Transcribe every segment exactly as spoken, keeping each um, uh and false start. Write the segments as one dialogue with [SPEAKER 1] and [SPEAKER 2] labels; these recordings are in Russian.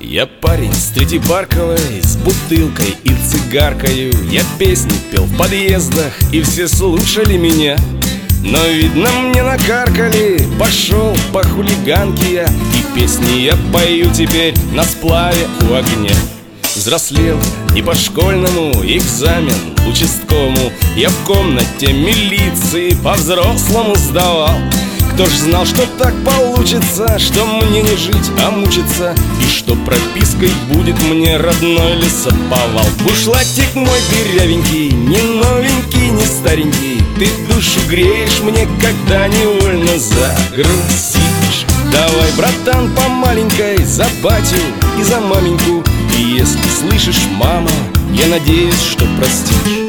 [SPEAKER 1] Я парень с Третьей Парковой, с бутылкой и цигаркою. Я песни пел в подъездах, и все слушали меня. Но, видно, мне накаркали, пошел по хулиганке я. И песни я пою теперь на сплаве у огня. Взрослел не по-школьному, экзамен участковому я в комнате милиции по-взрослому сдавал. Кто ж знал, что так получится, что мне не жить, а мучиться, и что пропиской будет мне родной лесоповал. Бушлатик мой дырявенький, не новенький, не старенький, ты душу греешь мне, когда невольно загрузишь. Давай, братан, по маленькой, за батю и за маменьку. И если слышишь, мама, я надеюсь, что простишь.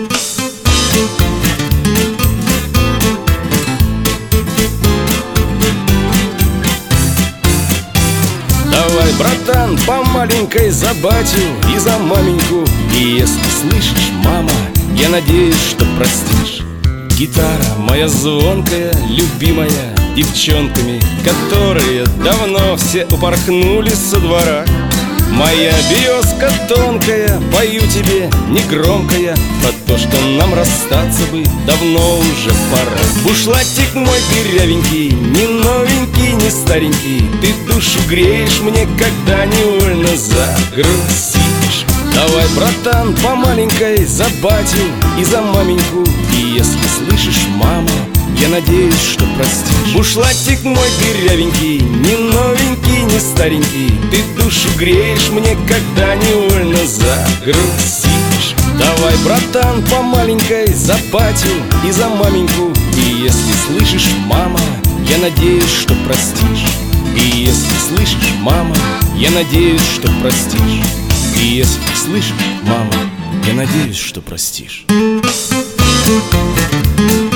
[SPEAKER 1] Давай, братан, по маленькой, за батю и за маменьку. И если слышишь, мама, я надеюсь, что простишь. Гитара моя звонкая, любимая девчонками, которые давно все упорхнули со двора. Моя березка тонкая, пою тебе негромкая про то, что нам расстаться бы давно уже пора. Бушлатик мой дырявенький, не новенький, не старенький, ты душу греешь мне, когда невольно загрузишь. Давай, братан, по маленькой, за батю и за маменьку. И если слышишь, мама, я надеюсь, что простишь. Бушлатик мой дырявенький, не новенький, не старенький, ты душу греешь мне, когда невольно загрузишь. Давай, братан, по маленькой, за батю и за маменьку. И если слышишь, мама, я надеюсь, что простишь. И если слышишь, мама, я надеюсь, что простишь. И если слышишь, мама, я надеюсь, что простишь.